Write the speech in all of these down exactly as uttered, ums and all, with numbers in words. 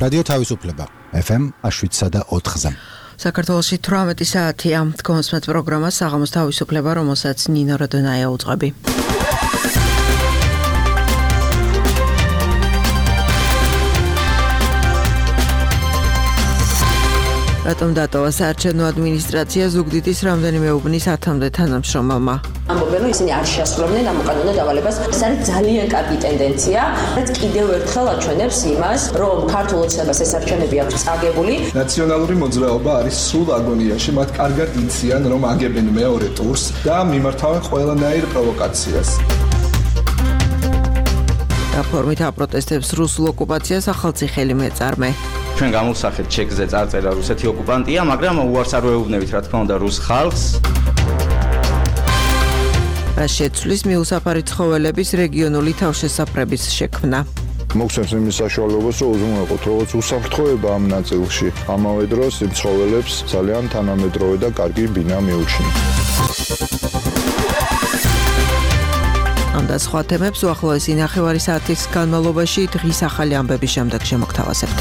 რადიო თავისუფლება ეფ ემ შვიდსა და ოთხზე. საქართველოში თვრამეტი საათია. თქვენს პროგრამა საღამოს თავისუფლება, რომელსაც ნინო როდონაია უძღვები. რატომ დატოვა საარჩევნო ადმინისტრაცია ზუგდიდის რამდენიმე უბნის ათამდე თანამშრომელმა? ამბობენ, რომ ისინი არ შეასრულებდნენ ამ უკანონო დავალებას. ეს არის ძალიან კარგი ტენდენცია, რაც კიდევ ერთხელ აჩვენებს იმას, რომ ქართულ ოცნებას ეს არჩევნები აქვს წაგებული. ნაციონალური მოძრაობა არის სულ აგონიაში, მათ კარგად იციან, რომ აგებენ მეორე ტურს და მიმართავენ ყველანაირ პროვოკაციას. დაფორმით აპროტესტებს რუსულ ოკუპაციას ახალციხელი მეწარმე. ჩვენ გამოვსახეთ ჩეკზე წარწერა რუსეთი ოკუპანტია, მაგრამ უარს არ ვეუბნებით, რა თქმა უნდა, რუს ხალხს. რა შეცვლის მიუსაფარი ცხოველების რეგიონული თავშესაფრების შექმნა. მოგცემს იმის საშუალებას, რომ უზრუნველყოთ როგორც უსაფრთხოება ამ ნაწილში, ამავე დროს იმ ცხოველებს ძალიან თანამედროვე და კარგი ბინა მიუჩნია. ამ და სხვა თემებს უახლოესი ნახევარი საათის განმავლობაში დღის ახალი ამბების შემდეგ შემოგთავაზებთ.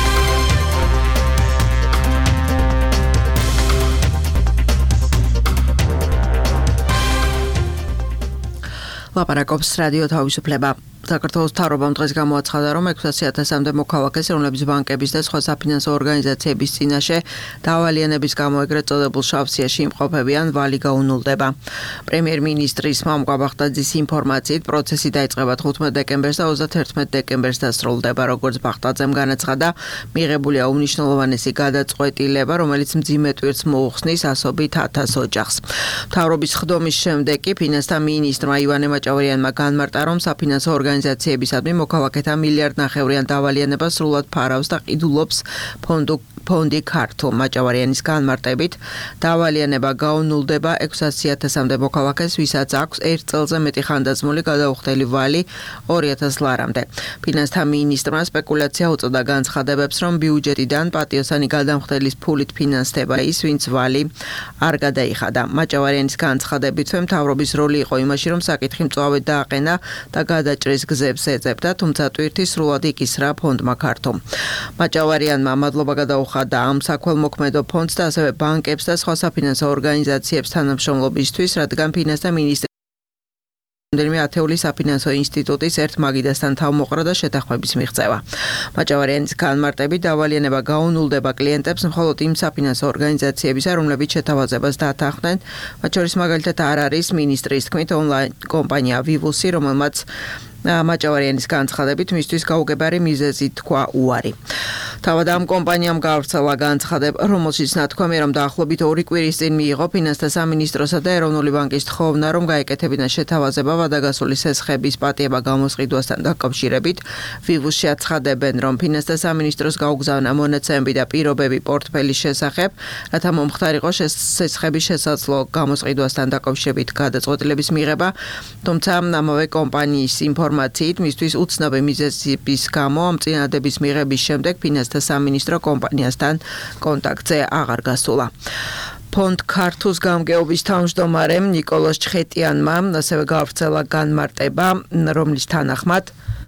ლაპარაკობს რადიო თავისუფლება. საქართველოს მთავრობამ დღეს გამოაცხადა, რომ ექვსასი ათასამდე მოქალაქეს, რომლებიც ბანკების და სხვა საფინანსო ორგანიზაციების წინაშე დავალიანების გამო ეგრეთ წოდებულ შავსიაში იმყოფებიან, ვალი გაუნულდება. პრემიერ-მინისტრის მამ კვაბახტაძის ინფორმაციით, პროცესი დაიწყება თხუთმეტ დეკემბერს და ოცდაათერთმეტ დეკემბერს დასრულდება. როგორც ბახტაძემ განაცხადა, მიღებულია უმნიშვნელოვანესი გადაწყვეტილება, რომელიც მძიმე ტვირთს მოუხსნის ასობით ათას ოჯახს. მთავრობის ხდომის შემდეგ კი ფინანსთა მინისტრმა ივანე მაჭავერიანმა განმარტა, რომ საფინანსო ორგანიზაციებისადმი მოქალაქეთა მილიარდ ნახევრიან დავალიანება სრულად ფარავს და ყიდულობს ფონდო ფონდი ქართულ. მაჭავარიანის განმარტებით დავალიანება გაუნულდება ექვსასი ათასამდე მოქალაქეს, ვისაც აქვს ერთ წელზე მეტი ხანდაზმული გადაუხდელი ვალი ორი ათას ლარამდე. ფინანსთა მინისტრმა სპეკულაცია უწოდა განცხადებებს, რომ ბიუჯეტიდან პატიოსანი გადამხდელის ფულით ფინანსდება ის, ვინც ვალი არ გადაიხადა. მაჭავარიანის განცხადებით, მთავრობის როლი იყო იმაში, რომ საკითხი მწვავედ დააყენა და გადაჭრის გზებს ეძებდა, თუმცა ტვირთი სრულად იკისრა ფონდმა ქართულ. მაჭავარიანმა მადლობა გადაუხადა და ამ საქველმოქმედო ფონდს და ასევე ბანკებს და სხვა საფინანსო ორგანიზაციებს თანამშრომლობისთვის, რადგან ფინანსთა მინისტრი რამდენიმე ათეული საფინანსო ინსტიტუტის ერთ მაგიდასთან თავმოყრა და შეთანხმების მიღწევა. მაჭავარიანის განმარტებით დავალიანება გაუნულდება კლიენტებს მხოლოდ იმ საფინანსო ორგანიზაციებისა, რომლებიც შეთავაზებას დათანხმდნენ, მათ შორის მაგალითად არ არის მინისტრის თქმით ონლაინ კომპანია ვივუსი, რომელმაც მაჭავარიანის განცხადებით მისთვის გაუგებარი მიზეზი თქვა უარი. თავად ამ კომპანიამ გაავრცელა განცხადება, რომელშიც ნათქვამია, რომ დაახლოებით ორი კვირის წინ მიიღო ფინანსთა სამინისტროსა და ეროვნული ბანკის თხოვნა, რომ გაეკეთებინა შეთავაზება ვადაგასული სესხების პატიება გამოსყიდვასთან დაკავშირებით. ვივუსში აცხადებენ, რომ ფინანსთა სამინისტროს გაუგზავნა მონაცემები და პირობები პორტფელის შესახებ, რათა მომხდარიყო სესხების შესაძლო გამოსყიდვასთან დაკავშირებით გადაწყვეტილების მიღება, თუმცა ამავე კომპანიის ინფორმაციით მისთვის უცნობი მიზეზების გამო ამ წინადადების მიღების შემდეგ ფინანსთა სამინისტრო კომპანიასთან კონტაქტზე აღარ გასულა. ფონდ ქართულს გამგეობის თავმჯდომარემ ნიკოლოზ ჩხეტიანმა ასევე გაავრცელა განმარტება, რომლის თანახმად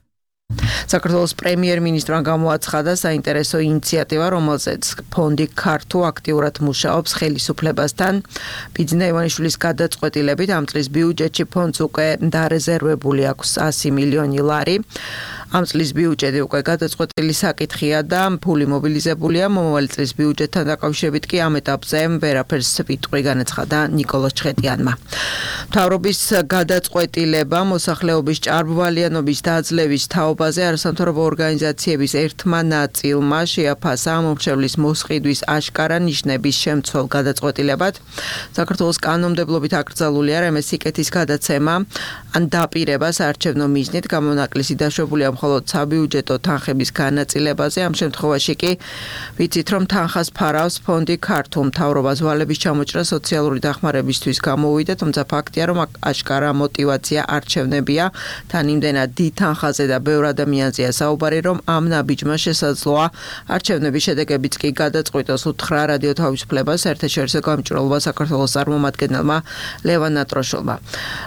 საქართველოს პრემიერ-მინისტრმა გამოაცხადა საინტერესო ინიციატივა, რომელზეც ფონდი ქართულ აქტიურად მუშაობს ხელისუფლებასთან. ბიძინა ივანიშვილის გადაწყვეტილებით ამ წლის ბიუჯეტში ფონდს უკვე დარეზერვებული აქვს ასი მილიონი ლარი. ამ წლის ბიუჯეტი უკვე გადაწყვეტილი საკითხია და ფული მობილიზებულია. მომავალი წლის ბიუჯეტთან დაკავშირებით კი ამ ეტაპზე ვერაფერს ვიტყვი, განაცხადა ნიკოლოზ ჩხეტიანმა. მთავრობის გადაწყვეტილება მოსახლეობის ჭარბვალიანობის დაძლევის თაობაზე არასამთავრობო ორგანიზაციების ერთმა ნაწილმა შეაფასა მომრჩევლის მოსყიდვის აშკარა ნიშნების შემცველ გადაწყვეტილებად. საქართველოს კანონმდებლობით აკრძალულია რამე სიკეთის გადაცემა ან დაპირება საარჩევნო მიზნით გამონაკლისი დაშვებულია მხოლოდ საბიუჯეტო თანხების განაწილებაზე. ამ შემთხვევაში კი ვიცით, რომ თანხას ფარავს ფონდი ქართულ. მთავრობას ვალების ჩამოჭრა სოციალური დახმარებისთვის გამოვიდა, თუმცა ფაქტია, რომ აშკარა მოტივაცია არჩევნებია. თან იმდენად დიდ თანხაზე და ბევრ ადამიანზეა საუბარი, რომ ამ ნაბიჯმა შესაძლოა არჩევნების შედეგებიც კი გადაწყვიტოს. უთხრა რადიო თავისუფლებას საერთაშორისო გამჭვირვალობა საქართველოს წარმომადგენელმა ლევან ნატროშოვმა.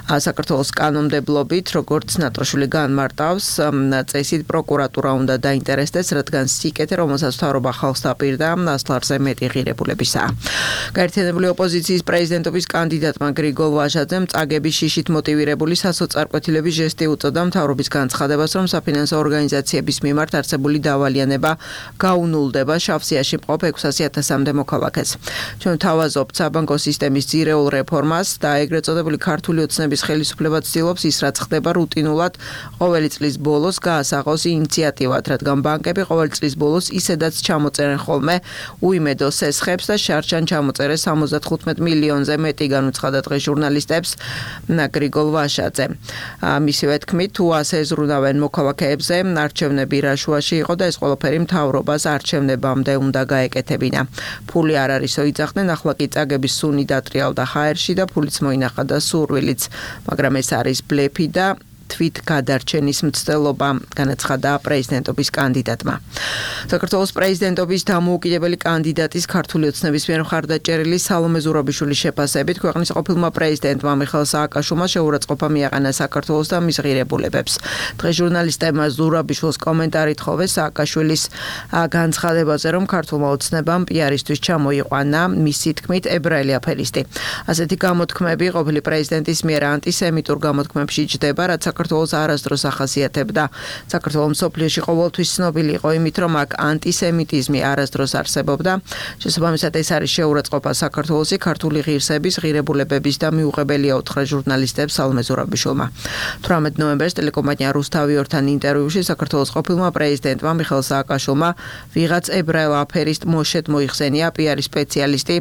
საქართველოს კანონმდებლობით, როგორც ნატროშვილი განმარტავს, წესით პროკურატურა უნდა დაინტერესდეს, რადგან სიკეთე, რომელსაც მთავრობა ხალხს დაპირდა, ასლარზე მეტი ღირებულებისაა. გაერთიანებული ოპოზიციის პრეზიდენტობის კანდიდატმა გრიგოლ ვაჟაძემ წაგების შიშით მოტივირებული სასოწარკვეთილების ჟესტი უწოდა მთავრობის განცხადებას, რომ საფინანსო ორგანიზაციების მიმართ არსებული დავალიანება გაუნულდება შავსიაში მყოფ ექვსასი ათასამდე მოქალაქეს. ჩვენ თავაზობთ საბანკო სისტემის ძირეულ რეფორმას და ეგრეთ წოდებული ქართული ოცნების ხელისუფლება ცდილობს ის, რაც ხდება რუტინულად ყოველი წლის ბოლოს გაასაღოს ინიციატივად, რადგან ბანკები ყოველი წლის ბოლოს ისედაც ჩამოწერენ ხოლმე უიმედო სესხებს და შარჩან ჩამოწერეს სამოცდათხუთმეტ მილიონზე მეტი, განუცხადა დღეს ჟურნალისტებს გრიგოლ ვაჟაძე. მისივე თქმით, თუ ასე ეზრუნავენ მოქალაქეებზე, არჩევნები რაშუაში იყო და ეს ყველაფერი მთავრობას არჩევნებამდე უნდა გაეკეთებინა. ფული არ არისო იძახდნენ, ახლა კი წაგების სუნი დატრიალდა ჰაერში და ფულიც მოინახა და სურვილიც, მაგრამ ეს არის ბლეფი და თვით გადარჩენის მცდელობა, განაცხადა პრეზიდენტობის კანდიდატმა. საქართველოს პრეზიდენტობის დამოუკიდებელი კანდიდატის ქართული ოცნების მიერ მხარდაჭერილი სალომე ზურაბიშვილის შეფასებით, ქვეყნის ყოფილმა პრეზიდენტმა მიხეილ სააკაშვილმა შეურაცხყოფა მიაყენა საქართველოს და მის ღირებულებებს. დღეს ჟურნალისტებმა ზურაბიშვილს კომენტარი თხოვეს სააკაშვილის განცხადებაზე, რომ ქართულმა ოცნებამ პიარისთვის ჩამოიყვანა მისი თქმით ებრაელი აფერისტი. ასეთი გამოთქმები ყოფილი პრეზიდენტის მიერ ანტისემიტურ გამოთქმებში ჯდება, რაც საქართველოს არასდროს ახასიათებდა. საქართველოს მსოფლიოში ყოველთვის ცნობილი იყო იმით, რომ აქ ანტისემიტიზმი არასდროს არსებობდა. შესაბამისად, ეს არის შეურაცხყოფა საქართველოსი ქართული ღირსების, ღირებულებების და მიუღებელია უთხრა ჟურნალისტებს სალომე ზურაბიშვილმა. თვრამეტ ნოემბერს ტელეკომპანია რუსთავიორთან ინტერვიუში საქართველოს ყოფილმა პრეზიდენტმა მიხეილ სააკაშვილმა ვიღაც ებრაელ აფერისტ მოშეთ მოიხსენია პიარის სპეციალისტი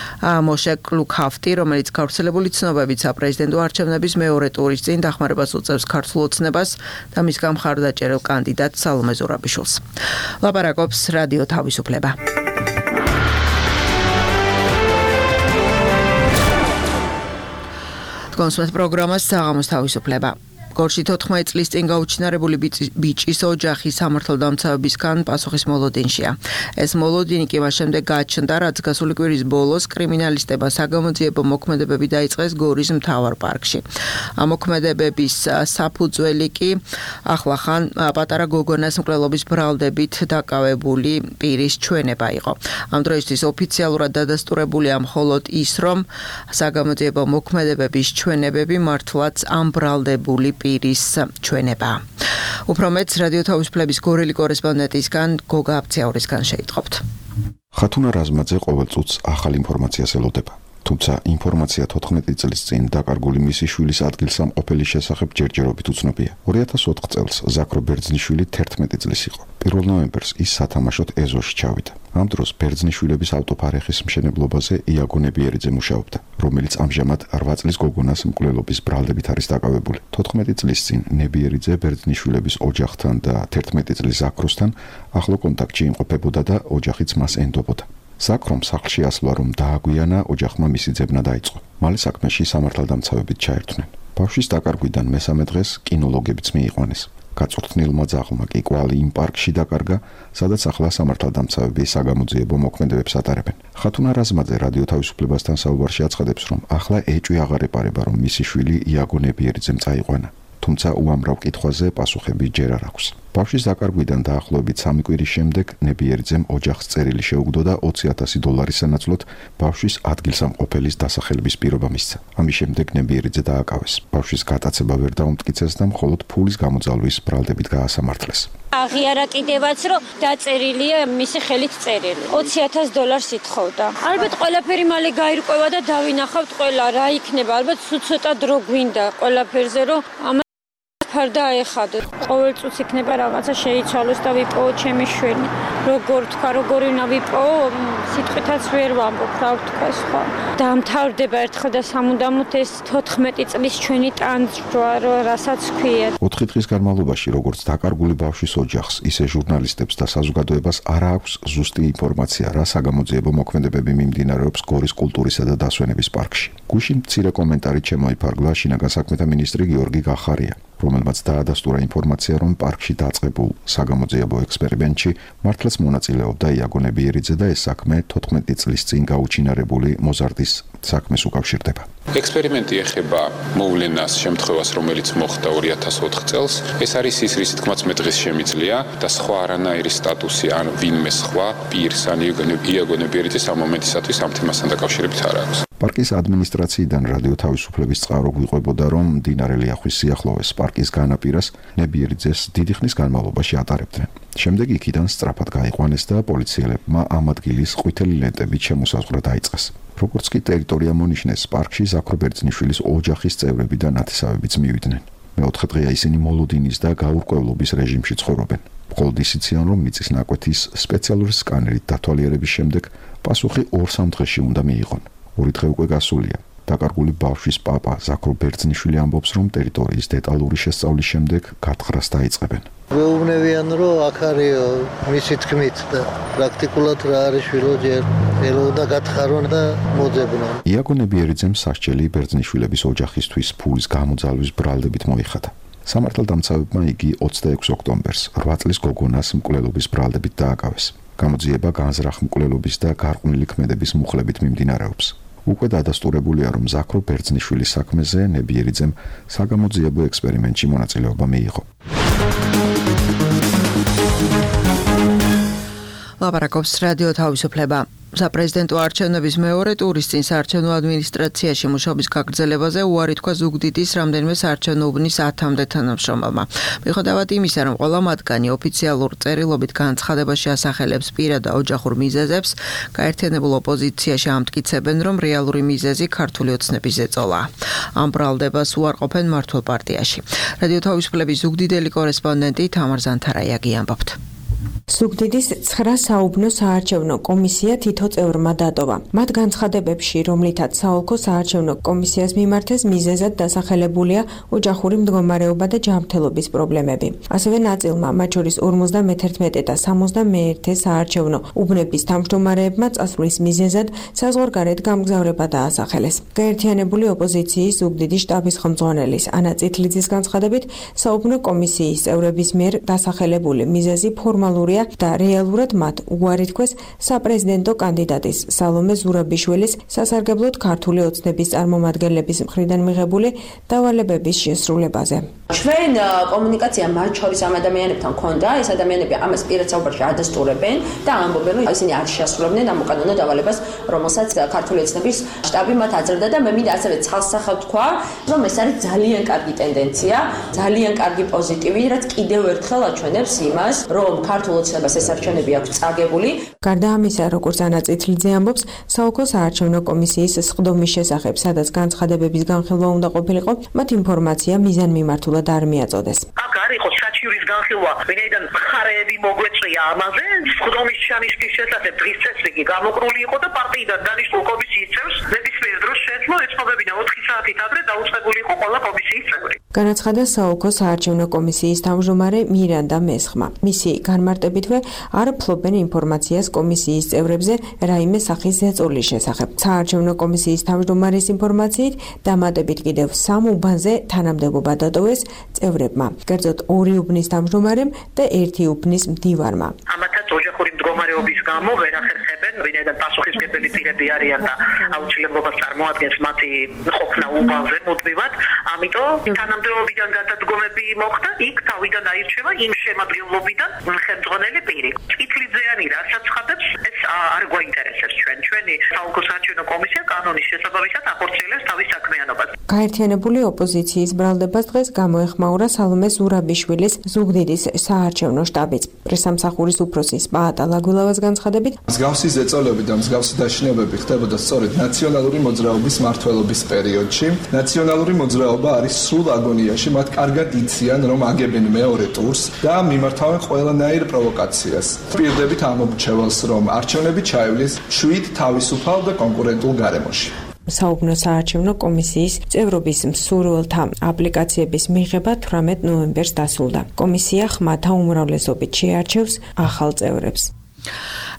მოშე კლუქავტი, რომელიც გავრცელებული ცნობებით საპრეზიდენტო არჩევნების მეორე ტურის წინ დახმარებას უწევს ქართულ ოცნებას და მის გამხარდაჭერილ კანდიდატ სალომე ზურაბიშვილს. ლაპარაკობს რადიო თავისუფლება. კონსულტ პროგრამას საღამოს თავისუფლება. გორში თოთხმეტ წლის წინ გაუჩინარებული ბიჭის ოჯახი სამართალდამცავებისგან პასუხის მოლოდინშია. ეს მოლოდინი კი მას შემდეგ გაჩნდა, რაც გასული კვირის ბოლოს კრიმინალისტებმა საგამოძიებო მოქმედებები დაიწყეს გორის მთავარ პარკში. ამ მოქმედებების საფუძველი კი ახლახან პატარა გოგონას მკვლელობის ბრალდებით დაკავებული პირის ჩვენება იყო. ამ დროისთვის ოფიციალურად დადასტურებულია მხოლოდ ის, რომ საგამოძიებო მოქმედებების ჩვენებები მართლაც ამ ბრალდებული პირის ჩვენება. უფრო მეტს რადიო თავისუფლების გორელი კორესპონდენტისგან გოგა აბციაურისგან შეიტყობთ. ხათუნა რაზმაძე ყოველ წუთს ახალ ინფორმაციას ელოდება. თუმცა ინფორმაცია თოთხმეტი წლის წინ დაკარგული მისი შვილის ადგილსამყოფელის შესახებ ჯერჯერობით უცნობია. ორი ათას ოთხ წელს ზაქრო ბერძნიშვილი თერთმეტი წლის იყო. პირველ ნოემბერს ის სათამაშოდ ეზოში ჩავიდა. ამ დროს ბერძნიშვილების ავტოფარეხის მშენებლობაზე იაგო ნებიერიძე მუშაობდა, რომელიც ამჟამად რვა წლის გოგონას მკვლელობის ბრალდებით არის დაკავებული. თოთხმეტი წლის წინ ნებიერიძე ბერძნიშვილების ოჯახთან და თერთმეტი წლის ზაქროსთან ახლო კონტაქტში იმყოფებოდა და ოჯახიც მას ენდობოდა. ზაქრომ სახლში ასვლა რომ დააგვიანა, ოჯახმა მისი ძებნა დაიწყო. მალე საქმეში სამართალდამცავებით ჩაერთვნენ. ბავშვის დაკარგვიდან მესამე დღეს კინოლოგებიც მიიყვანეს. გაწვრთნილმა ძაღლმა კი კვალი იმ პარკში დაკარგა, სადაც ახლა სამართალდამცავები საგამოძიებო მოქმედებებს ატარებენ. ხათუნა რაზმაძე რადიო თავისუფლებასთან საუბარში აცხადებს, რომ ახლა ეჭვი აღარ ეპარება, რომ მისი შვილი იაგო ნებიერიძემ წაიყვანა. თუმცა უამრავ კითხვაზე პასუხები ჯერ არ აქვს. ბავშვის დაკარგვიდან დაახლოებით სამი კვირის შემდეგ ნებიერიძემ ოჯახს წერილი შეუგდო და ოცი ათასი დოლარის სანაცვლოდ ბავშვის ადგილსამყოფელის დასახელების პირობა მისცა. ამის შემდეგ ნებიერიძე დააკავეს. ბავშვის გატაცება ვერ დაუმტკიცეს და მხოლოდ ფულის გამოძალვის ბრალდებით გაასამართლეს. აღიარა კიდევაც, რომ დაწერილია მისი ხელით წერილი. ოცი ათას დოლარს ითხოვდა. ალბათ ყველაფერი მალე გაირკვევა და დავინახავთ ყველა რა იქნება. ალბათ ცოტა დრო გვინდა ყველაფერზე, რომ ფარდა ეხადო. ყოველ წუთს იქნება რაღაცა შეიცვალოს და ვიპოვო ჩემი შვილი. როგორ თქვა, როგორ უნდა ვიპოვო, სიტყვითაც ვერ ვამბობ, რა ვთქვა სხვა. დამთავრდება ერთხელ და სამუდამოდ ეს თოთხმეტი წლის ჩვენი ტანჯვა, რასაც ქვია. ოთხი დღის განმავლობაში, როგორც დაკარგული ბავშვის ოჯახს, ისე ჟურნალისტებს და საზოგადოებას არ აქვს ზუსტი ინფორმაცია, რა საგამოძიებო მოქმედებები მიმდინარეობს გორის კულტურისა და დასვენების პარკში. გუშინ მცირე კომენტარით შემოიფარგლა შინაგან საქმეთა მინისტრი გიორგი გახარია, რომელმაც დაადასტურა ინფორმაცია, რომ პარკში დაწყებულ საგამოძიებო ექსპერიმენტში მართლაც მონაწილეობდა იაგო ნებიერიძე და ეს საქმე თოთხმეტი წლის წინ გაუჩინარებული მოზარდის საქმეს უკავშირდება. ექსპერიმენტი ეხება მოვლენას, შემთხვევას, რომელიც მოხდა ორი ათას ოთხ წელს. ეს არის ის, რის თქმაც მე დღეს შემიძლია და სხვა არანაირი სტატუსი ან ვინმე სხვა პირს ან იაგონებიერიც ამ მომენტისათვის ამ თემასთან დაკავშირებით არ აქვს. პარკის ადმინისტრაციიდან რადიო თავისუფლების წყარო გვიყვებოდა, რომ მდინარე ლიახვის სიახლოვეს პარკის განაპირას ნებიერიძეს დიდი ხნის განმავლობაში ატარებდნენ. შემდეგ იქიდან სწრაფად გაიყვანეს და პოლიციელებმა ამ ადგილის ყვითელი ლენტებით შემოსაზღვრა დაიწყეს. როგორც კი ტერიტორია მონიშნეს, პარკში ზაქრო ბერძნიშვილის ოჯახის წევრები და ნათესავებიც მივიდნენ. მეოთხე დღეა ისინი მოლოდინის და გაურკვევლობის რეჟიმში ცხოვრობენ. მხოლოდ ისიციან, რომ მიწის ნაკვეთის სპეციალური სკანერით დათვალიერების შემდეგ პასუხი ორ-სამ დღეში უნდა მიიღონ. ორი დღე უკვე გასულია. დაკარგული ბავშვის პაპა ზაქრო ბერძნიშვილი ამბობს, რომ ტერიტორიის დეტალური შესწავლის შემდეგ გათხრას დაიწყებენ. მეუბნებიან, რომ აქ არისო მისი თქმით და პრაქტიკულად რა არის შვილო ჯერ ელოდა გათხარონ და მოძებნონ. იაგო ნებიერიძემ სასჯელი ბერძნიშვილების ოჯახისთვის ფულის გამოძალვის ბრალდებით მოიხადა. სამართალდამცავებმა იგი ოცდაექვსი ოქტომბერს რვა წლის გოგონას მკვლელობის ბრალდებით დააკავეს. გამოძიება განზრახ მკვლელობის და გარყვნილი ქმედების მუხლებით მიმდინარეობს. უკვე დადასტურებულია, რომ ზაქრო ბერძნიშვილის საქმეზე ნებიერიძემ საგამოძიებო ექსპერიმენტში მონაწილეობა მიიღო. ლაპარაკობს რადიო თავისუფლება. საპრეზიდენტო არჩევნების მეორე ტურის წინ საარჩევნო ადმინისტრაციაში მუშაობის გაგრძელებაზე უარი თქვა ზუგდიდის რამდენიმე საარჩევნო უბნის ათამდე თანამშრომელმა. მიუხედავად იმისა, რომ ყველა მათგანი ოფიციალურ წერილობით განცხადებაში ასახელებს პირად და ოჯახურ მიზეზებს, გაერთიანებულ ოპოზიციაში ამტკიცებენ, რომ რეალური მიზეზი ქართული ოცნების ზეწოლაა. ამ ბრალდებას უარყოფენ მართლ პარტიაში. რადიო თავისუფლების ზუგდიდელი კორესპონდენტი თამარ ზანთარაიაგი ამბობთ. ზუგდიდის ცხრა საუბნო საარჩევნო კომისია თითო წევრმა დატოვა. მათ განცხადებებში, რომლითაც საოლქო საარჩევნო კომისიას მიმართეს მიზეზად დასახელებულია ოჯახური მდგომარეობა და ჯანმრთელობის პრობლემები. ასევე ნაწილმა, მათ შორის ორმოცდამეთერთმეტე და სამოცდამეერთე საარჩევნო უბნების თავმჯდომარეებმა წასვლის მიზეზად საზღვარგარეთ გამგზავრება დაასახელეს. გაერთიანებული ოპოზიციის ზუგდიდის შტაბის ხელმძღვანელის ანა წითლიძის განცხადებით, საუბნო კომისიის წევრების მიერ დასახელებული მიზეზი ფორმალურია და რეალურად მათ უარი თქვეს საპრეზიდენტო კანდიდატის სალომე ზურაბიშვილის სასარგებლოდ ქართული ოცნების წარმომადგენლების მხრიდან მიღებული დავალებების შესრულებაზე. ჩვენ კომუნიკაცია მათ შორის ამ ადამიანებთან ქონდა, ეს ადამიანები ამას პირად საუბარში ადასტურებენ და ამბობენ, რომ ისინი არ შეასრულებდნენ ამ უკანონო დავალებას, რომელსაც ქართული ოცნების შტაბი მათ აძლევდა და მე მინდა ასევე ცალსახად თქვა, რომ ეს არის ძალიან კარგი ტენდენცია, ძალიან კარგი პოზიტივი, რაც კიდევ ერთხელ აჩვენებს იმას, რომ ქართულ ოცნებას ეს არჩევნები აქვს წაგებული. გარდა ამისა, როგორც ანა წითლიძე ამბობს, საოლქო საარჩევნო კომისიის სხდომის შესახებ, სადაც განცხადებების განხილვა უნდა ყოფილიყო, მათ ინფორმაცია მიზანმიმართულად არ მიაწოდეს. აქ არ იყო საჩივრის განხილვა, ვინაიდან მხარეები მოგვეწია ამაზე, სხდომის ჩანიშნის შესახებ დღის წესრიგი გამოკრული იყო და პარტიიდან დანიშნულ კომისიის წევრს ნებისმიერ დროს შეეძლო ეცნობებინა ოთხი საათით ადრე დაუწყებული იყო ყველა კომისიის წევრი. განაცხადა საოლქო საარჩევნო კომისიის თავმჯდომარე მირანდა მესხმა. მისი განმარტებითვე არ ფლობენ ინფორმაციას კომისიის წევრებზე რაიმე სახის ზეწოლის შესახებ. საარჩევნო კომისიის თავმჯდომარის ინფორმაციით დამატებით კიდევ სამ უბანზე თანამდებობა დატოვეს წევრებმა, კერძოდ ორი უბნის თავმჯდომარემ და ერთი უბნის მდივარმა. ამათაც ოჯახური მდგომარეობის გამო ვერ ახერხებენ, ვინაიდან პასუხისმგებელი პირები არიან და აუცილებლობას წარმოადგენს მათი ყოფნა უბანზე მუდმივად, ამიტომ თანამდებობიდან გადადგომები მოხდა, იქ თავიდან აირჩევა იმ შემადგენლობიდან ხელმძღვანელი პირი. წითლიძეანი რასაც ხადებს, ეს არ გვაინტერესებს ჩვენ. ჩვენი საოლქო საარჩევნო კომისია კანონის შესაბამისად ახორციელებს თავის საქმიანობას. გაერთიანებული ოპოზიციის ბრალდებას დღეს გამოეხმაურა სალომე ზურაბიშვილის ზუგდიდის საარჩევნო შტაბიც. პრესამსახურის უფროსის პაატა ლაგვილავას განცხადებით, მსგავსი ზეწოლები და მსგავსი დაშინებები ხდებოდა სწორედ ნაციონალური მოძრაობის მმართველობის პერიოდში. ნაციონალური მოძრაობა არის სრულ აგონიაში, მათ კარგად იციან, რომ აგებენ მეორე ტურს და მიმართავენ ყველანაირ პროვოკაციას. პირდებით ამომრჩეველს, რომ არჩევნები ჩაივლის შვიდ თავისუფალ და კონკურენტულ გარემოში. საუბნო საარჩევნო კომისიის წევრობის მსურველთა აპლიკაციების მიღება თვრამეტ ნოემბერს დასრულდა. კომისია ხმათა უმრავლესობით შეარჩევს ახალ წევრებს.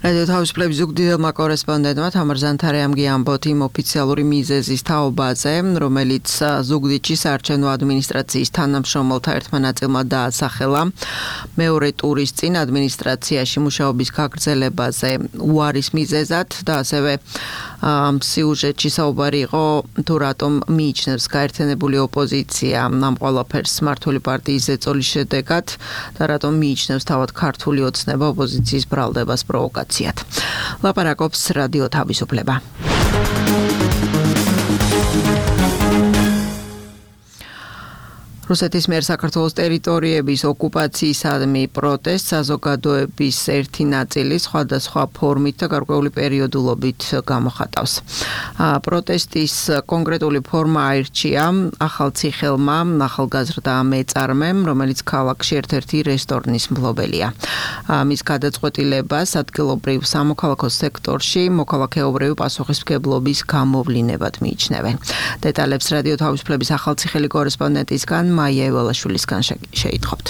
რადიო თავისუფლების ზუგდიდელმა კორესპონდენტმა თამარ ზანთარიამ გიამბოთ იმ ოფიციალური მიზეზის თაობაზე, რომელიც ზუგდიდში საარჩევნო ადმინისტრაციის თანამშრომელთა ერთმა ნაწილმა დაასახელა. მეორე ტურის წინ ადმინისტრაციაში მუშაობის გაგრძელებაზე უარის მიზეზად და ასევე სიუჟეტში საუბარი იყო თუ რატომ მიიჩნევს გაერთიანებული ოპოზიცია ამ ყველაფერს მართული პარტიის ზეწოლის შედეგად და რატომ მიიჩნევს თავად ქართული ოცნება ოპოზიციის ბრალდებას პროვოკაციად. ლაპარაკობს რადიო თავისუფლება. რუსეთის მიერ საქართველოს ტერიტორიების ოკუპაციისადმი პროტესტ საზოგადოების ერთი ნაწილი სხვადასხვა ფორმით და გარკვეული პერიოდულობით გამოხატავს. პროტესტის კონკრეტული ფორმა აირჩია ახალციხელმა ახალგაზრდა მეწარმემ, რომელიც ქალაქში ერთ-ერთი რესტორნის მფლობელია. მის გადაწყვეტილებას ადგილობრივ სამოქალაქო სექტორში მოქალაქეობრივი პასუხისმგებლობის გამოვლინებად მიიჩნევენ. დეტალებს რადიო თავისუფლების ახალციხელი კორესპონდენტისგან მაია ევალაშვილისგან შეითხოვთ.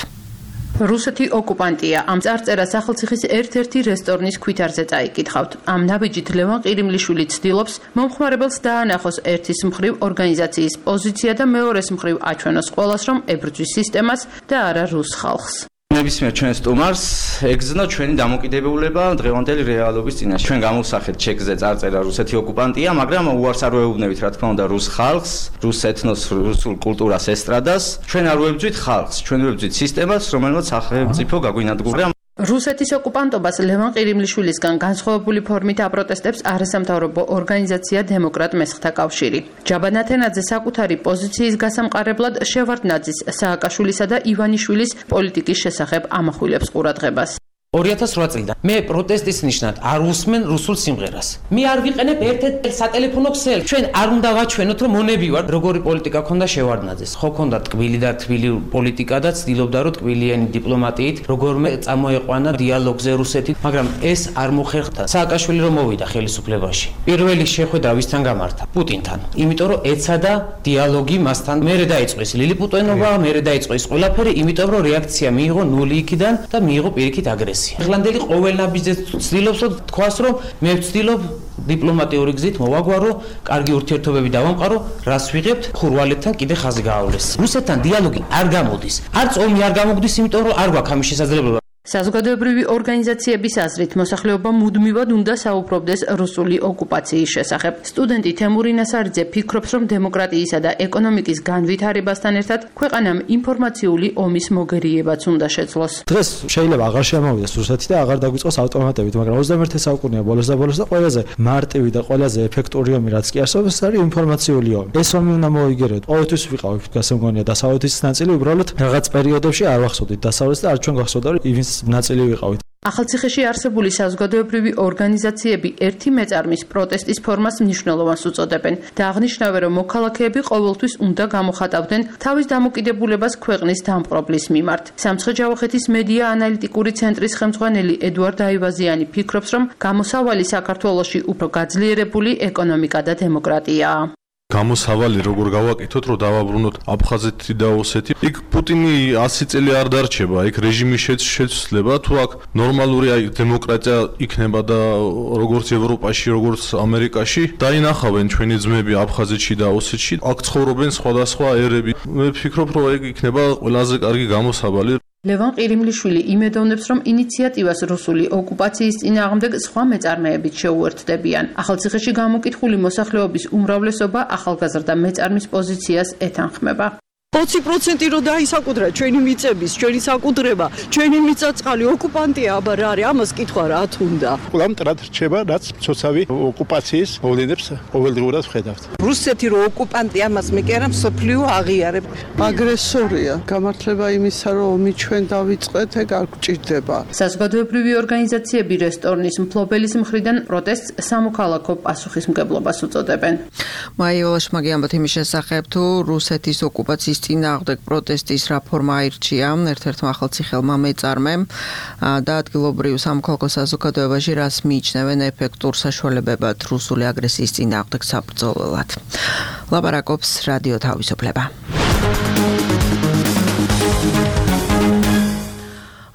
რუსეთი ოკუპანტია. ამ წარწერას ახალციხის ერთ-ერთი რესტორნის ქვითარზე წაიკითხავთ. ამ ნაბიჯით ლევან ყირიმლიშვილი ცდილობს მომხმარებელს დაანახოს ერთის მხრივ ორგანიზაციის პოზიცია და მეორეს მხრივ აჩვენოს ყველას, რომ ებრძვის სისტემას და არა რუს ხალხს. ნებისმიერ ჩვენ სტუმარს ეგზნო ჩვენი დამოკიდებულება დღევანდელი რეალობის წინაშე. ჩვენ გამოვსახეთ ჩეკზე წარწერა რუსეთი ოკუპანტია, მაგრამ უარს არ ვეუბნებით, რა თქმა უნდა, რუს ხალხს, რუს ეთნოს, რუსულ კულტურას, ესტრადას. ჩვენ არ ვებძვით ხალხს, ჩვენ ვებძვით სისტემას, რომელმაც სახელმწიფო გაგვინადგურა. რუსეთის ოკუპანტობას ლევან ყირიმლიშვილისგან განსხვავებული ფორმით აპროტესტებს არასამთავრობო ორგანიზაცია დემოკრატ მესხთა კავშირი. ჯაბან ათენაძე საკუთარი პოზიციის გასამყარებლად შევარდნაძის, სააკაშვილისა და ივანიშვილის პოლიტიკის შესახებ ამახვილებს ყურადღებას. ორი ათას რვა წლიდან მე პროტესტის ნიშნად არ უსმენ რუსულ სიმღერას. მე არ ვიყენებ ერთ-ერთ სატელეფონო ქსელს. ჩვენ არ უნდა ვაჩვენოთ, რომ მონები ვარ. როგორი პოლიტიკა ქონდა შევარდნაძეს. ხო ქონდა ტკბილი და თბილი პოლიტიკა და ცდილობდა რომ ტკბილიანი დიპლომატიით როგორმე წამოეყვანა დიალოგზე რუსეთით, მაგრამ ეს არ მოხერხდა. სააკაშვილი რომ მოვიდა ხელისუფლებაში. პირველი შეხვედრა ვისთან გამართა? პუტინთან. იმიტომ რომ ეცადა დიალოგი მასთან. მერე დაიწყო ის ლილიპუტენობა, მერე დაიწყო ის ყველაფერი, იმიტომ რომ რეაქცია მიიღო ნული იქიდან და მიიღო პირიქით აგრესია. ირლანდელი ყოველ ნაბიჯზე ცდილობს რომ თქვას რომ მე ვცდილობ დიპლომატიური გზით მოვაგვარო, კარგი ურთიერთობები დავამყარო, რას ვიღებთ ხურვალეთთან კიდე ხაზი გაავლეს. რუსეთთან დიალოგი არ გამოდის. არც ომი არ გამოგდის, იმიტომ რომ არ გვაქვს ამის შესაძლებლობა. საზოგადოებრივი ორგანიზაციების აზრით მოსახლეობა მუდმივად უნდა საუბრობდეს რუსული ოკუპაციის შესახებ. სტუდენტი თემური ნასარიძე ფიქრობს, რომ დემოკრატიისა და ეკონომიკის განვითარებასთან ერთად ქვეყანამ ინფორმაციული ომის მოგერიებაც უნდა შეძლოს. დღეს შეიძლება აღარ შემოვიდეს რუსეთი და აღარ დაგვიწყოს ავტომატებით, მაგრამ ოცდამეერთე საუკუნეა ბოლოს და ბოლოს და ყველაზე მარტივი და ყველაზე ეფექტური ომი რაც კი არსებობს, არის ინფორმაციული ომი. ეს ომი უნდა მოიგეროთ. ყოველთვის ვიყავით გასაგონია დასავლეთის ნაწილი, უბრალოდ რაღაც პერიოდებში არ ვახსოვდით დასავლეთს და არ ჩვენ გახსოვდა ივის ნაწილი ვიყავით. ახალციხეში არსებული საზოგადოებრივი ორგანიზაციები ერთი მეწარმის პროტესტის ფორმას მნიშვნელოვანს უწოდებენ და აღნიშნავენ, რომ მოქალაქეები ყოველთვის უნდა გამოხატავდნენ თავის დამოკიდებულებას ქვეყნის დამპყრობლის მიმართ. სამცხე-ჯავახეთის მედია ანალიტიკური ცენტრის ხელმძღვანელი ედუარდ აივაზიანი ფიქრობს, რომ გამოსავალი საქართველოში უფრო გაძლიერებული ეკონომიკა და დემოკრატიაა. გამოსავალი როგორ გავაკეთოთ, რომ დავაბრუნოთ აფხაზეთი და ოსეთი. იქ პუტინი ასი წელი არ დარჩება, იქ რეჟიმი შეცვლება, თუ აქ ნორმალური აი დემოკრატია იქნება და როგორც ევროპაში, როგორც ამერიკაში, დაინახავენ ჩვენი ძმები აფხაზეთში და ოსეთში, აქ ცხოვრობენ სხვადასხვა ერები. მე ვფიქრობ, რომ ეგ იქნება ყველაზე კარგი გამოსავალი. ლევან ყირიმლიშვილი იმედოვნებს, რომ ინიციატივას რუსული ოკუპაციის წინააღმდეგ სხვა მეწარმეებიც შეუერთდებიან. ახალციხეში გამოკითხული მოსახლეობის უმრავლესობა ახალგაზრდა მეწარმის პოზიციას ეთანხმება. ოცი პროცენტი რო დაისაკუთრა ჩვენი მიწების, ჩვენი საკუთრება, ჩვენი მიწა-წყალი ოკუპანტია, აბა რა არის, ამას კითხვა რა თუნდა. ყველა მტრად რჩება, რაც ცოცავი ოკუპაციის მოვლენებს ყოველდღურად ვხედავთ. რუსეთი რო ოკუპანტია, ამას მე კი არა მსოფლიო აღიარებ. აგრესორია, გამართლება იმისა, რომ ომი ჩვენ დავიწყეთ, ეგ არ გჭირდება. საზოგადოებრივი ორგანიზაციები რესტორნის მფლობელის მხრიდან პროტესტს სამოქალაქო პასუხისმგებლობას უწოდებენ. მაიოლაშმა გიამბოთ იმის შესახებ, თუ რუსეთის ოკუპაციის წინააღმდეგ პროტესტის რა ფორმა აირჩია ერთ-ერთმა ახალციხელმა მეწარმემ და ადგილობრივ სამოქალაქო საზოგადოებაში რას მიიჩნევენ ეფექტურ საშუალებებად რუსული აგრესიის წინააღმდეგ საბრძოლველად. ლაპარაკობს რადიო თავისუფლება.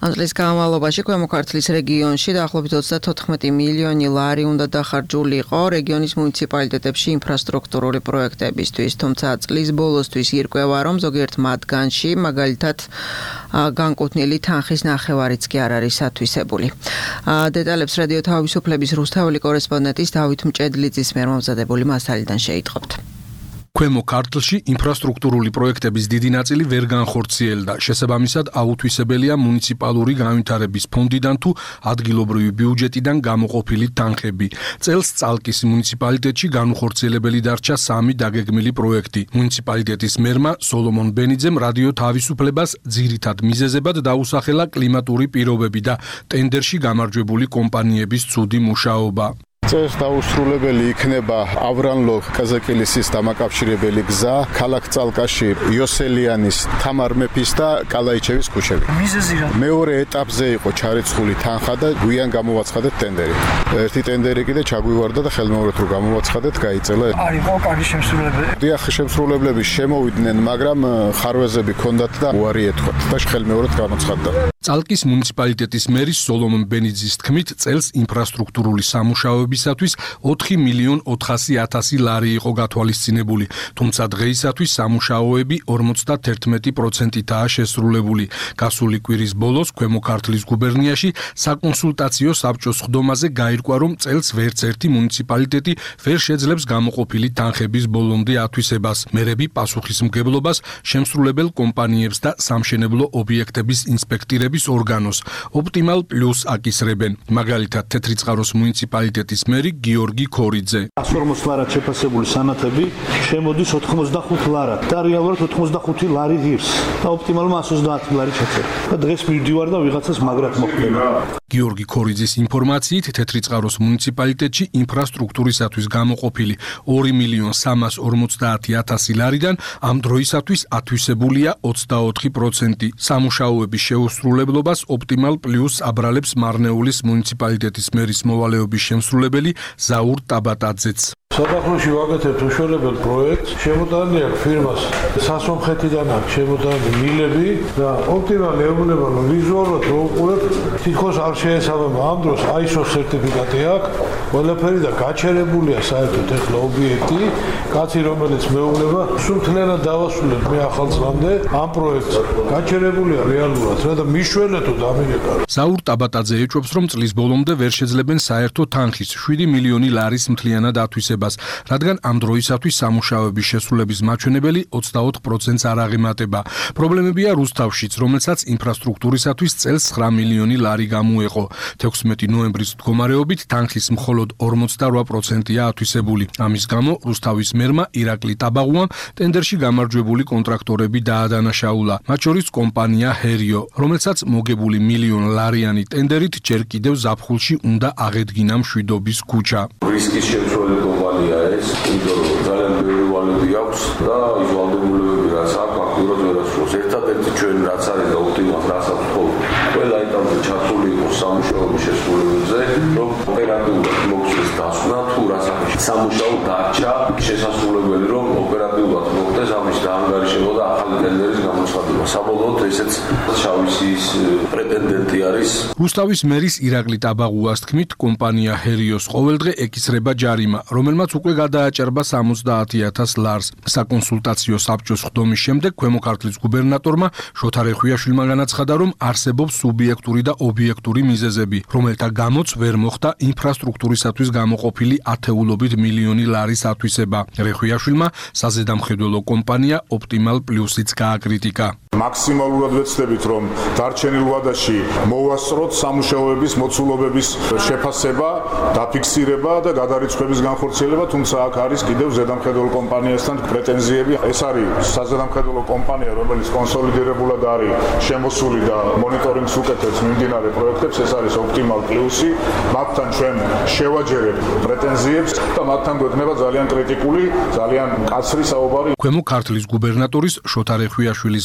ამ წლის განმავლობაში ქვემო ქართლის რეგიონში დაახლოებით ოცდათოთხმეტი მილიონი ლარი უნდა დახარჯულიყო რეგიონის მუნიციპალიტეტებში ინფრასტრუქტურული პროექტებისთვის, თუმცა წლის ბოლოსთვის ირკვევა, რომ ზოგიერთ მათგანში, მაგალითად, განკუთვნილი თანხის ნახევარიც კი არ არის ათვისებული. დეტალებს რადიო თავისუფლების რუსთაველი კორესპონდენტის დავით მჭედლიძის მიერ მომზადებული მასალიდან შეიტყობთ. ქვემო ქართლში ინფრასტრუქტურული პროექტების დიდი ნაწილი ვერ განხორციელდა. შესაბამისად, აუთვისებელია მუნიციპალური განვითარების ფონდიდან თუ ადგილობრივი ბიუჯეტიდან გამოყოფილი თანხები. წელს წალკის მუნიციპალიტეტში განუხორციელებელი დარჩა სამი დაგეგმილი პროექტი. მუნიციპალიტეტის მერმა სოლომონ ბენიძემ რადიო თავისუფლებას ძირითად მიზეზებად დაუსახელა კლიმატური პირობები და ტენდერში გამარჯვებული კომპანიების ცუდი მუშაობა. წელს დაუსრულებელი იქნება ავრანლო კაზაკილისის დამაკავშირებელი გზა, ქალაქ წალკაში იოსელიანის, თამარ მეფის და კალაიჩევის ქუჩები. მიზეზი რა? მეორე ეტაპზე იყო ჩარეცხული თანხა და გვიან გამოვაცხადეთ ტენდერი. ერთი ტენდერი კიდე ჩაგვივარდა და ხელმეორედ რომ გამოვაცხადეთ, გაიწელა. არ იყო კარგი შემსრულებლები. დიახ, შემსრულებლები შემოვიდნენ, მაგრამ ხარვეზები ჰქონდათ და უარი ეთქვათ და ხელმეორედ გამოცხადდა. წალკის მუნიციპალიტეტის მერის სოლომონ ბენიძის თქმით, წელს ინფრასტრუქტურული სამუშაოებისათვის ოთხი მილიონ ოთხასი ათასი ლარი იყო გათვალისწინებული, თუმცა დღეისათვის სამუშაოები ორმოცდაერთმეტი პროცენტითაა შესრულებული. გასული კვირის ბოლოს ქვემო ქართლის გუბერნიაში საკონსულტაციო საბჭოს ხდომაზე გაირკვა, რომ წელს ვერც ერთი მუნიციპალიტეტი ვერ შეძლებს გამოყოფილი თანხების ბოლომდე ათვისებას. მერები პასუხისმგებლობას შემსრულებელ კომპანიებს და სამშენებლო ობიექტების ინსპექტირების ორგანოს ოპტიმალ პლუს აკისრებენ. მაგალითად, თეთრიწყაროს მუნიციპალიტეტის მერი გიორგი ქორიძე. εκατს ორმოცდაათი ლარად შეფასებული სანათები შემოდის ოთხმოცდახუთი ლარად და რეალურად ოთხმოცდახუთი ლარი ღირს და ოპტიმალმა εκατს ოცდაათი ლარი ჩაწერა. და დღეს მივდივარ და ვიღაცას მაგრად მოხდება. გიორგი ქორიძის ინფორმაციით, თეთრიწყაროს მუნიციპალიტეტში ინფრასტრუქტურისათვის გამოყოფილი ორი მილიონ სამას ორმოცდაათი ათასი ლარიდან ამ დროისათვის ათვისებულია ოცდაოთხი პროცენტი. სამუშაოების შეუსრულებლობას ოპტიმალ პლუს აბრალებს მარნეულის მუნიციპალიტეტის მერის მოვალეობის შემსრულებელი ზაურ ტაბატაძეც. საფრანგეთში ვაკეთებთ უშუალებელ პროექტს, შემოტანილი აქვს ფირმას სასომხეთიდან აქვს შემოტანილი მილები და ოპტიმალ ეუბნება რომ ვიზუალურად რო უყურებ, თითქოს არ შეესაბამება. ამ დროს აი ეს ო სერტიფიკატი აქვს, ყველაფერი და გაჩერებულია საერთოდ ეხლა ობიექტი, კაცი რომელიც მეუბნება, სულ მთლიანად დავასრულებ მე ახალ წლამდე ამ პროექტს. გაჩერებულია რეალურად, რა და მიშველეთო დამინეკა. ზაურ ტაბატაძე ეჭვობს, რომ წლის ბოლომდე ვერ შეძლებენ საერთო თანხის შვიდი მილიონი ლარის მთლიანად ათვისებას, რადგან ამ დროისათვის სამუშაოების შესრულების მაჩვენებელი ოცდაოთხ პროცენტს არ აღემატება. პრობლემებია რუსთავშიც, რომელსაც ინფრასტრუქტურისათვის წელს ცხრა მილიონი ლარი გამოეყო. თექვსმეტი ნოემბრის მდგომარეობით თანხის მხოლოდ ორმოცდარვა პროცენტია ათვისებული. ამის გამო რუსთავის მერმა ირაკლი ტაბაღუამ ტენდერში გამარჯვებული კონტრაქტორები დაადანაშაულა, მათ შორის კომპანია ჰერიო, რომელსაც მოგებული მილიონ ლარიანი ტენდერით ჯერ კიდევ ზაფხულში უნდა აღედგინა მშვიდობის ქუჩა. რისკის შემცვლელი კომპანია ეს, იმიტომ რომ ძალიან ბევრი ვალები აქვს და ის ვალდებულებები რაც აქვს, აქტიურად ვერ ასრულებს. ერთადერთი ჩვენ რაც არის და ოპტიმალს რაც აქვს ხოლმე, ყველა ეტაპზე ჩართული იყოს სამუშაოების შესრულებაზე, რომ ოპერატიულად მოხდეს დასვნა თუ რაც არის სამუშაო დარჩა, შესასრულებელი რომ ოპერატიულად მოხდეს ამის დაანგარიშება და ახალი ტენდერის გამოცხადება. საბოლოოდ ესეც შავისის პრეტენდენტი არის. რუსთავის მერის ირაკლი ტაბაღუას თქმით, კომპანია ჰერიოს ყოველდღე ეკისრება ჯარიმა, რომელმაც უკვე გადააჭერბა სამოცდაათი ათას ლარს. საკონსულტაციო საბჭოს ხდომის შემდეგ ქვემო ქართლის გუბერნატორმა შოთა რეხვიაშვილმა განაცხადა, რომ არსებობს სუბიექტური და ობიექტური მიზეზები, რომელთა გამოც ვერ მოხდა ინფრასტრუქტურისათვის გამოყოფილი ათეულობით მილიონი ლარის ათვისება. რეხვიაშვილმა საზედამხედველო კომპანია ოპტიმალ პლუსიც გააკრიტიკა. მაქსიმალურად ვეცდებით, რომ დარჩენილ ვადაში მოვასწროთ სამუშაოების მოცულობების შეფასება, დაფიქსირება და გადარიცხვების განხორციელება, თუმცა აქ არის კიდევ ზედამხედველო კომპანიასთან პრეტენზიები. ეს არის საზედამხედველო კომპანია, რომელიც კონსოლიდირებულად არის შემოსული და მონიტორინგს უკეთებს მიმდინარე პროექტებს, ეს არის ოპტიმალ პლუსი. მათთან ჩვენ შევაჯერებთ პრეტენზიებს და მათთან გვექნება ძალიან კრიტიკული, ძალიან მკაცრი საუბარი. ქვემო ქართლის გუბერნატორის შოთა რეხვიაშვილის ვარაუდით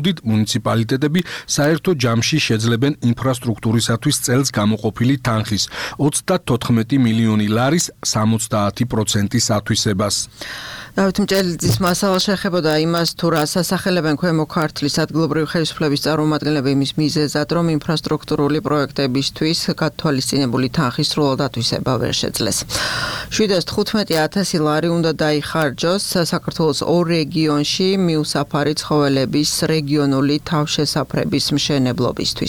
მეთოდით მუნიციპალიტეტები საერთო ჯამში შეძლებენ ინფრასტრუქტურისათვის წელს გამოყოფილი თანხის ოცდათოთხმეტი მილიონი ლარის სამოცდაათი პროცენტის ათვისებას. დავით მჭელიძის მასალა შეეხებოდა იმას, თუ რა სასახელებენ ქვემო ქართლის ადგილობრივი ხელისუფლების წარმომადგენლები იმის მიზეზად, რომ ინფრასტრუქტურული პროექტებისთვის გათვალისწინებული თანხის სრულად ათვისება ვერ შეძლეს. შვიდას თხუთმეტი ათასი ლარი უნდა დაიხარჯოს საქართველოს ორ რეგიონში მიუსაფარი ცხოველების რეგიონული თავშესაფრების მშენებლობისთვის.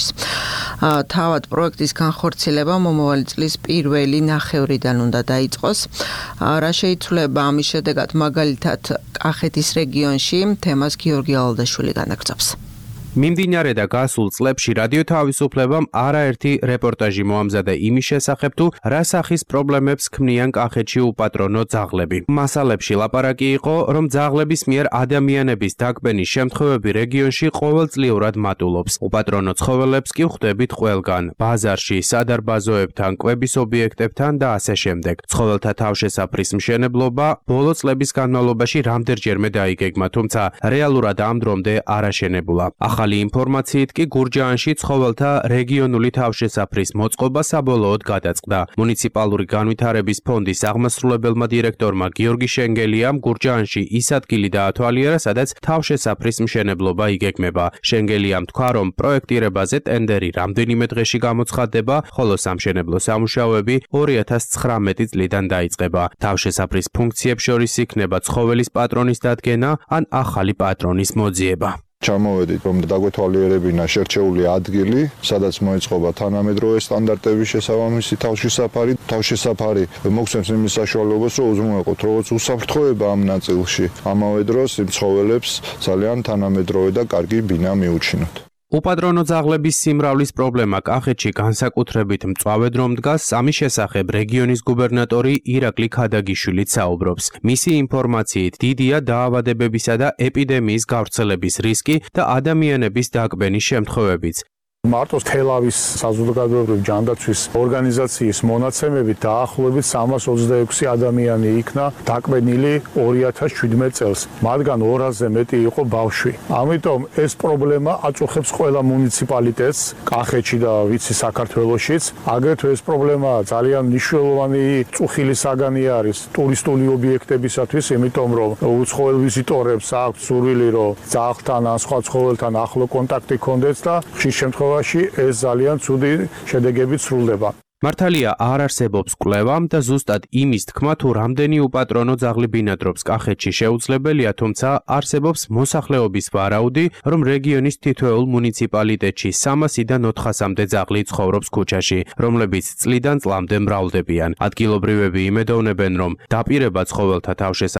თავად პროექტის განხორციელება მომავალი წლის პირველი ნახევრიდან უნდა დაიწყოს. რა შეიცვლება ამის შედეგად მაგალითად კახეთის რეგიონში თემას გიორგი ალდაშვილი განაგრძობს. მიმდინარე და გასულ წლებში რადიო თავისუფლებამ არაერთი რეპორტაჟი მოამზადა იმის შესახებ, თუ რა სახის პრობლემებს ქმნიან კახეთში უპატრონო ძაღლები. მასალებში ლაპარაკი იყო, რომ ძაღლების მიერ ადამიანების დაკბენის შემთხვევები რეგიონში ყოველწლიურად მატულობს. უპატრონო ცხოველებს კი ხვდებით ყველგან, ბაზარში, სადარბაზოებთან, კვების ობიექტებთან და ასე შემდეგ. ცხოველთა თავშესაფრის მშენებლობა ბოლო წლების განმავლობაში რამდენჯერმე დაიგეგმა, თუმცა რეალურად ამ დრომდე არ აშენებულა. ახალი ინფორმაციით კი გურჯაანში ცხოველთა რეგიონული თავშესაფრის მოწყობა საბოლოოდ გადაწყდა. მუნიციპალური განვითარების ფონდის აღმასრულებელმა დირექტორმა გიორგი შენგელიამ გურჯაანში ის ადგილი დაათვალიერა, სადაც თავშესაფრის მშენებლობა იგეგმება. შენგელიამ თქვა, რომ პროექტირებაზე ტენდერი რამდენიმე დღეში გამოცხადდება, ხოლო სამშენებლო სამუშაოები ორი ათას ცხრამეტი წლიდან დაიწყება. თავშესაფრის ფუნქციებს შორის იქნება ცხოველის პატრონის დადგენა ან ახალი პატრონის მოძიება. ჩამოვედით, რომ დაგვეთვალიერებინა შერჩეული ადგილი, სადაც მოეწყობა თანამედროვე სტანდარტების შესაბამისი თავშესაფარი. თავშესაფარი მოგცემს იმის საშუალებას, რომ უზრუნველყოთ როგორც უსაფრთხოება ამ ნაწილში, ამავე დროს იმ ცხოველებს ძალიან თანამედროვე და კარგი ბინა მიუჩინოთ. უპატრონო ძაღლების სიმრავლის პრობლემა კახეთში განსაკუთრებით მწვავედ რომ დგას, ამის შესახებ რეგიონის გუბერნატორი ირაკლი ქადაგიშვილიც საუბრობს. მისი ინფორმაციით დიდია დაავადებებისა და ეპიდემიის გავრცელების რისკი და ადამიანების დაკბენის შემთხვევებიც. მარტო თელავის საზოგადოებრივი ჯანდაცვის ორგანიზაციის მონაცემებით დაახლოებით სამას ოცდაექვსი ადამიანი იქნა დაკბენილი ორი ათას შვიდმეტ წელს, მათგან ორასზე მეტი იყო ბავშვი. ამიტომ ეს პრობლემა აწუხებს ყველა მუნიციპალიტეტს კახეთში და ვიცი საქართველოშიც. აგრეთვე ეს პრობლემა ძალიან მნიშვნელოვანი წუხილი საგანი არის ტურისტული ობიექტებისათვის, იმიტომ რომ უცხოელ ვიზიტორებს აქვთ სურვილი, რომ ძაღლთან ან სხვა ცხოველთან ახლო კონტაქტი ჰქონდეთ და ხშირ შემთხვევაში ეს ძალიან ცუდი შედეგებით სრულდება. მართალია არ არსებობს კვლევა და ზუსტად იმის თქმა, თუ რამდენი უპატრონო ძაღლი ბინადრობს კახეთში შეუძლებელია, თუმცა არსებობს მოსახლეობის ვარაუდი, რომ რეგიონის თითოეულ მუნიციპალიტეტში სამასიდან ოთხასამდე ძაღლი ცხოვრობს ქუჩაში, რომლებიც წლიდან წლამდე მრავლდებიან. ადგილობრივები იმედოვნებენ, რომ დაპირება ცხოველთა თავშესაფრისს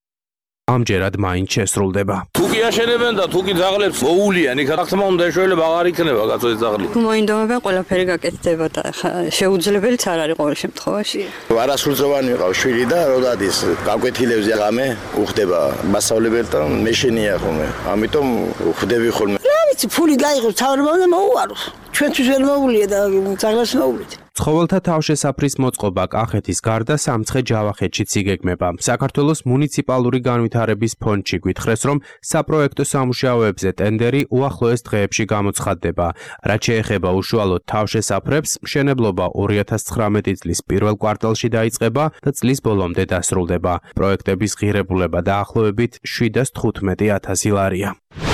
ამჯერად მაინც შესრულდება. თუ კი აშენებენ და თუ კი ძაღლებს მოულიან, იქ რა თქმა უნდა ეშველება აღარ იქნება კაცოი ძაღლი. თუ მოინდომებენ, ყველაფერი გაკეთდება და შეუძლებელიც არ არის ყოველ შემთხვევაში. არასრულწლოვანი ვიყავ შვილი და როდადის გაკვეთილებზე ღამე უხდება მასწავლებელთან მეშენია ხოლმე. ამიტომ ვხვდები ხოლმე. რა ვიცი, ფული გაიღოს, თავრობა და მოუაროს. ჩვენთვის ვერ მოუვლია და ძაღლებს მოუვლით. ცხოველთა თავშესაფრის მოწყობა კახეთის გარდა სამცხე-ჯავახეთშიც იგეგმება. საქართველოს მუნიციპალური განვითარების ფონდში გვითხრეს, რომ საპროექტო სამუშაოებზე ტენდერი უახლოეს დღეებში გამოცხადდება. რაც შეეხება უშუალოდ თავშესაფრებს, მშენებლობა ორი ათას ცხრამეტი წლის პირველ კვარტალში დაიწყება და წლის ბოლომდე დასრულდება. პროექტების ღირებულება დაახლოებით შვიდას თხუთმეტი ათასი ლარია.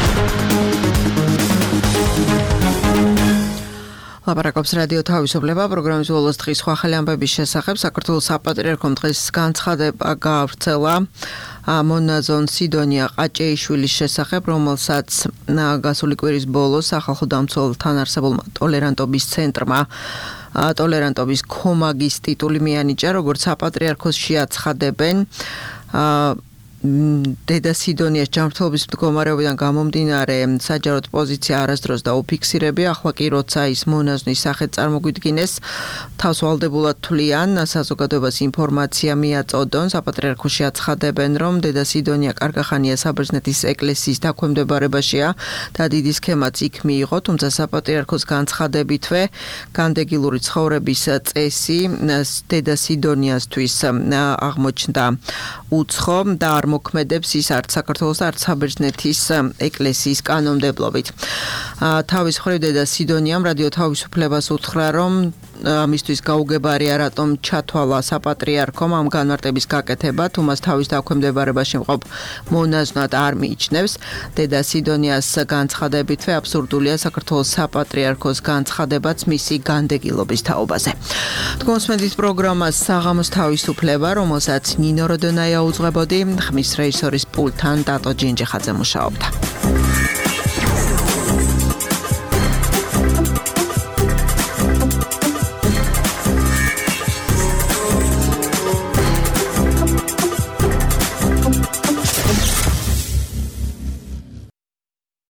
ლაპარაკობს რადიო თავისუფლება პროგრამის ბოლოს დღის სხვა ხელი ამბების შესახებ. საქართველოს საპატრიარქომ დღეს განცხადება გაავრცელა მონაზონ სიდონია ყაჭეიშვილის შესახებ, რომელსაც გასული კვირის ბოლოს სახალხო დამცველთან არსებულმა ტოლერანტობის ცენტრმა ტოლერანტობის ქომაგის ტიტული მიანიჭა, როგორც საპატრიარქოსში აცხადებენ. დედა სიდონიას ჯანმრთელობის მდგომარეობიდან გამომდინარე საჯაროდ პოზიცია არასდროს დაუფიქსირებია, ახლა კი როცა ის მონაზონის სახით წარმოგვიდგინეს, თავს ვალდებულად თვლიან, საზოგადოებას ინფორმაცია მიაწოდონ, საპატრიარქოში აცხადებენ, რომ დედა სიდონია კარგახანია საბერძნეთის ეკლესიის დაქვემდებარებაშია და დიდი სქემაც იქ მიიღო, თუმცა საპატრიარქოს განცხადებითვე განდეგილური ცხოვრების წესი დედა სიდონიასთვის აღმოჩნდა უცხო და არ მოქმედებს ის არც საქართველოს არც საბერძნეთის ეკლესიის კანონმდებლობით. თავის მხრივ დედა სიდონიამ რადიო თავისუფლებას უთხრა, რომ ამისთვის გაუგებარია რატომ ჩათვალა საპატრიარქომ ამ განმარტების გაკეთება, თუ მას თავის დაქვემდებარებაში მყოფ მონაზვნად არ მიიჩნევს. დედა სიდონიას განცხადებითვე აბსურდულია საქართველოს საპატრიარქოს განცხადებაც მისი განდეგილობის თაობაზე. თქვენს პროგრამას საღამოს თავისუფლება, რომელსაც ნინო როდონაია უძღვებოდი, ხმის რეჟისორის პულტთან დატო ჯინჯიხაძე მუშაობდა.